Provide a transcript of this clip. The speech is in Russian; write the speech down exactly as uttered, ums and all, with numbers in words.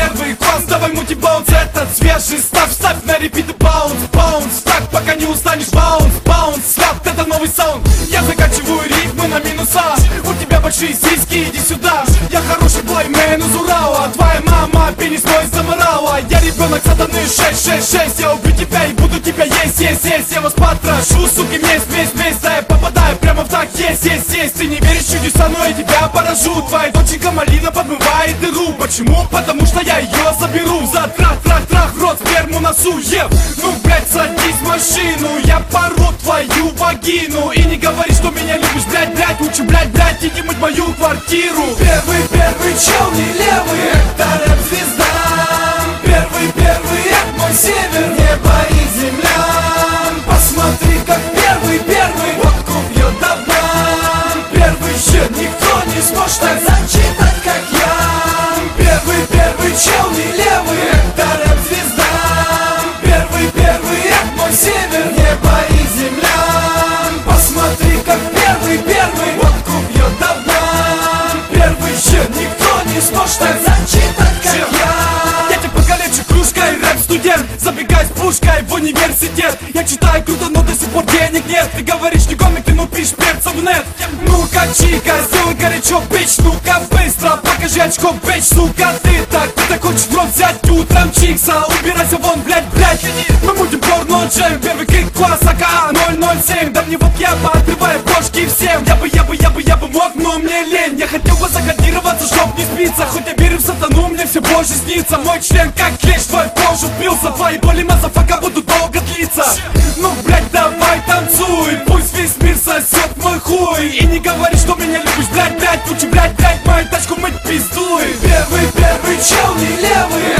первый класс, давай мути баунс. Этот свежий ставь, ставь на репит и баунс, баунс. Так, пока не устанешь, баунс, баунс. Слаб, это новый саунд. Я заканчиваю рифмы на минуса. У тебя большие сиськи, иди сюда. Я хороший плеймен из Урала. Твоя мама пенис мой заморала. Я ребенок сатаны шесть шесть шесть. Я убью тебя и буду тебя есть, есть, есть. Я вас потрошу, суки, месть, месть, месть. Да я попадаю прямо в так, есть, есть, есть. Ты не веришь в чудеса, но я тебя поражу. Твоя доченька малина подмывает дыру. Почему? Потому что я ее заберу. За трах, трах, трах, рот, сперму носу, ев. Ну, блядь, садись в машину. Я пору твою вагину. И не говори, что меня любишь, блядь, блядь. Лучше, блядь, блядь, иди мыть мою квартиру. Первый, первый чел не левый, это рэп-звезда. Первый, первый, это мой север, небо и земля. Посмотри, как первый, первый водку пьет давно. Первый щит никто не сможет так зачитать, как я. Первый, первый чел не левый, это рэп-звезда. Первый, первый, это мой север, небо и земля. Посмотри, как первый, первый водку пьет давно. Первый щит никто не сможет так зачитать, как я. Я тебя покалечу кружкой, рэп-студент. Забегай с пушкой в университет. Я читаю круто, но до сих пор денег нет. Ты говоришь не комик, ты ну пишешь перца в нет. Ну-ка, чика, сделай горячок, бич. Ну-ка, быстро, покажи очко, бич. Сука, ты так, ты так хочешь в рот взять утром чикса. Убирайся вон, блядь, блядь. Мы будем порно джем, первый крик класс, АК ноль ноль семь. Да мне вот я пооткрываю бошки всем. Я бы, я бы, я бы, я бы мог, но мне лень. Я хотел бы закодироваться, чтоб не спиться. Хоть я верю в сатану, мне все больше снится. Мой член как клещ, твой в кожу впился. Твои боли, мазафака, будут долго длиться. Ну, блядь, давай танцуй. Пусть весь мир сосет мой хуй. И не говори, что меня любишь, блядь, блядь. Лучше, блядь, блядь, мою тачку мыть пиздуй. Первый, первый чел не левый,